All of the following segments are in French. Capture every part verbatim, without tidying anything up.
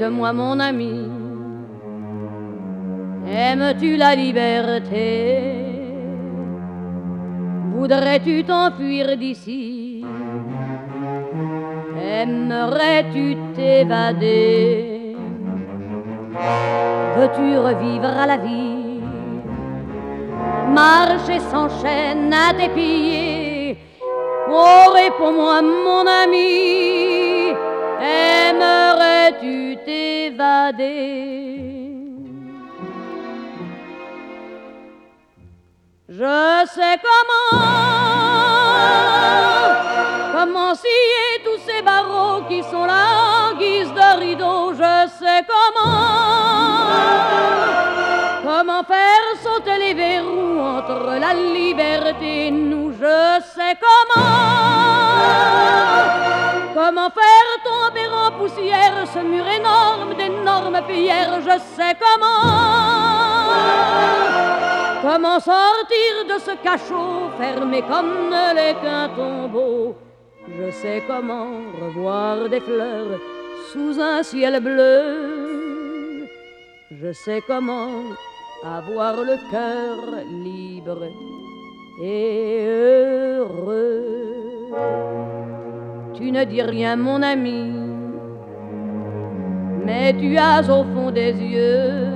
dites-moi mon ami, aimes-tu la liberté? Voudrais-tu t'enfuir d'ici? Aimerais-tu t'évader? Veux-tu revivre à la vie? Marcher sans chaîne à tes pieds? Oh, réponds-moi mon ami, aimerais-tu t'évader? Je sais comment, comment scier tous ces barreaux qui sont là en guise de rideau. Je sais comment, comment faire sauter les verrous entre la liberté et nous. Je sais comment, comment faire tomber en poussière ce mur énorme d'énormes pierres. Je sais comment, comment sortir de ce cachot fermé comme ne l'est qu'un tombeau. Je sais comment revoir des fleurs sous un ciel bleu. Je sais comment avoir le cœur libre et heureux. Tu ne dis rien mon ami, mais tu as au fond des yeux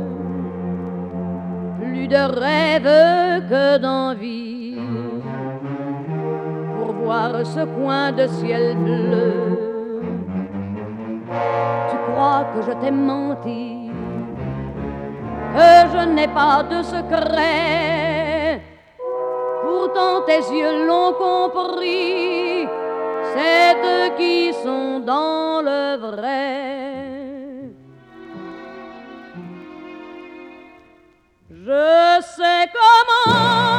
plus de rêve que d'envie pour voir ce coin de ciel bleu. Tu crois que je t'ai menti, que je n'ai pas de secret? Pourtant tes yeux l'ont compris, c'est eux qui sont dans le vrai. Je sais comment,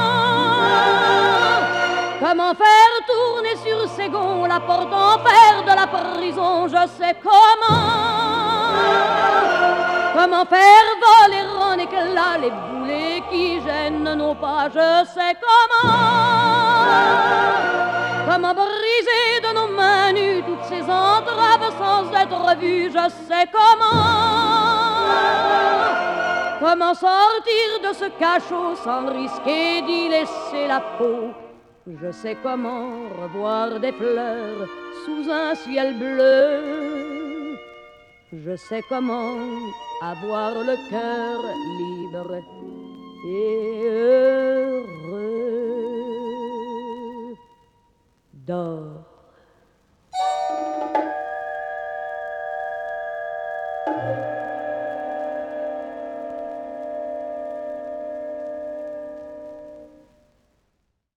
comment faire tourner sur ses gonds la porte en fer de la prison. Je sais comment, comment faire voler en éclats les boulets qui gênent nos pas. Je sais comment, comment briser de nos mains nues toutes ces entraves sans être vues. Je sais comment, comment sortir de ce cachot sans risquer d'y laisser la peau. Je sais comment revoir des fleurs sous un ciel bleu. Je sais comment avoir le cœur libre et heureux. Dors.